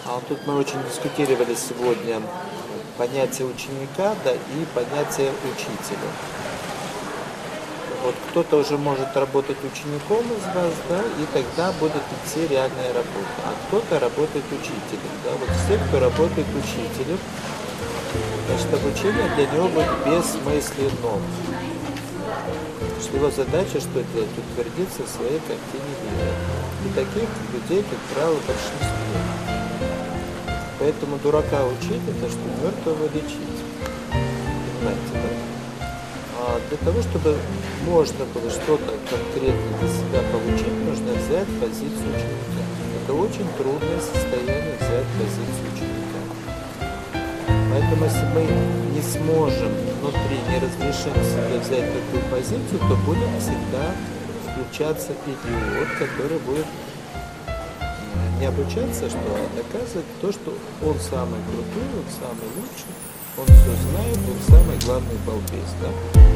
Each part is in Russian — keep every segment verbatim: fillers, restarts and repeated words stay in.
А вот тут мы очень дискутировали сегодня понятие ученика, да, и понятие учителя. Вот кто-то уже может работать учеником из вас, да, и тогда будет идти реальная работа. А кто-то работает учителем, да. Вот все, кто работает учителем, значит, обучение для него будет бессмысленным. Потому что его задача что делать? Утвердиться в своей картине мира. И таких людей, как правило, большинство. Поэтому дурака учить, это что мертвого лечить. Понимаете, да? А для того, чтобы можно было что-то конкретно для себя получить, нужно взять позицию ученика. Это очень трудное состояние взять позицию ученика. Поэтому если мы не сможем внутри, не разрешим себе взять такую позицию, то будет всегда включаться идиот, который будет не обучаться, что а доказывать то, что он самый крутой, он самый лучший, он все знает, он самый главный балбес, да?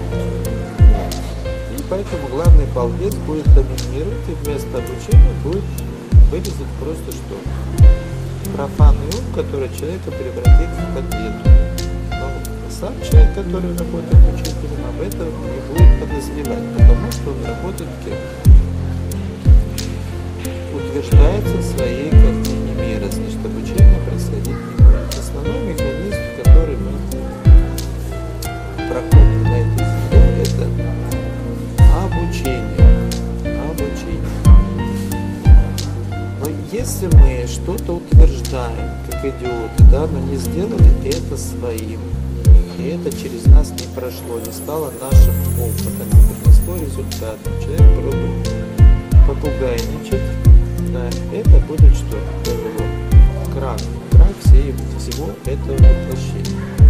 И поэтому главный балбес будет доминировать, и вместо обучения будет вылезать просто что? Профанный ум, который человека превратит в котлету. Но сам человек, который работает учителем, об этом не будет подозревать, потому что он работает кем? Утверждается в своей картине мира, значит, обучение происходить не будет. Основной механизм, который мы проходим на этой земле, это обучение. Обучение. Но если мы что-то утверждаем, как идиоты, да, но не сделали это своим, и это через нас не прошло, не стало нашим опытом, не принесло результата, человек пробует попугайничать, да, это будет что? Крах. Крах всей, всего этого воплощения.